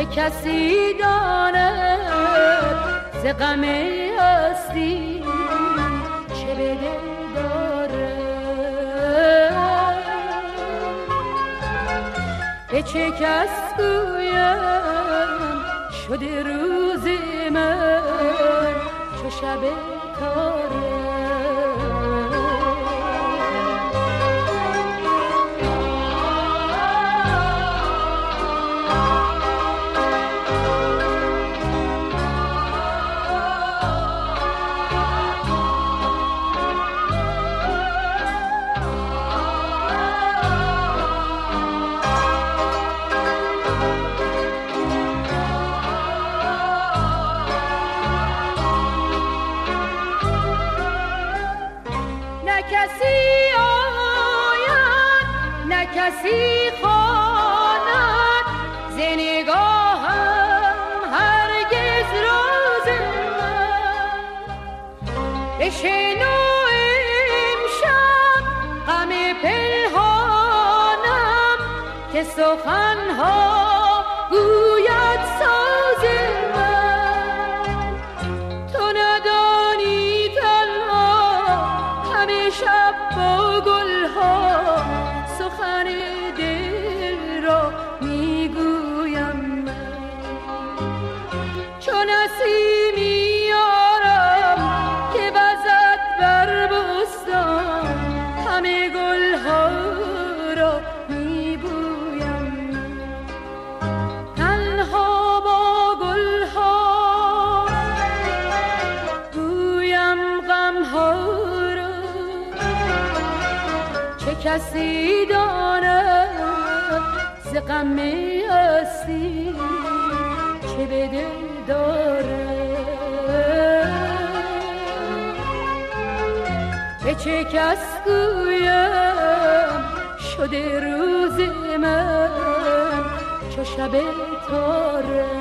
کسی داند ز غم هستی چه به دل داره؟ به چه کس گویم شده روز من چو شب تاره؟ کسی خواند ز نگاهم هرگز راز من. بشنو امشب غم پنهانم که سخنها گوید ساز من. تو ندانی تنها همه شب با گلها سخن دل را میگویم من. چون نسیمی یارم که وزد بر بستان همه گلها را میبویم من. تنها با گلها گویم غمها را چه کسی داند ز غم هستی چه به دل داره؟ به چه کس گویم شده روز من چو شب تاره؟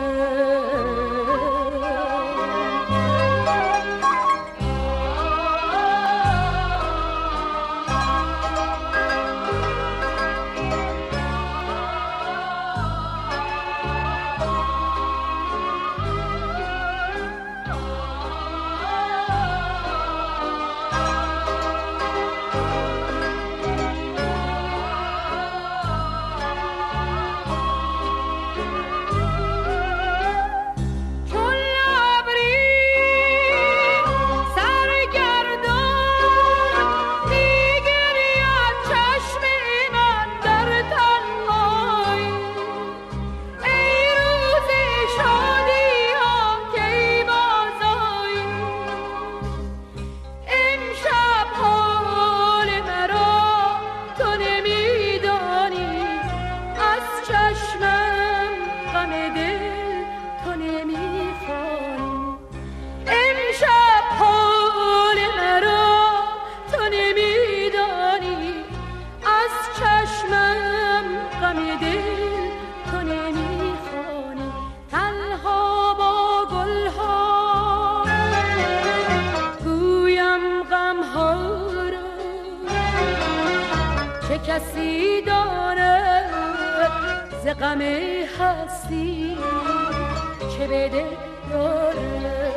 کسی داند ز غم هستی چه به دل داره؟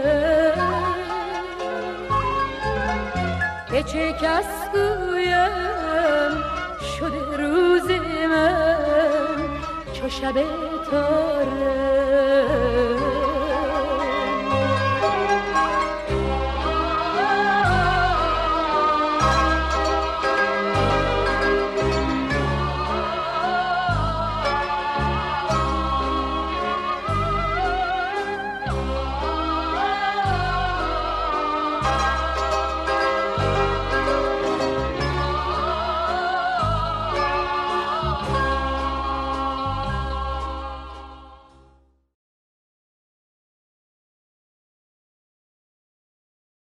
به چه کس گویم شده روز من چو شب تاره؟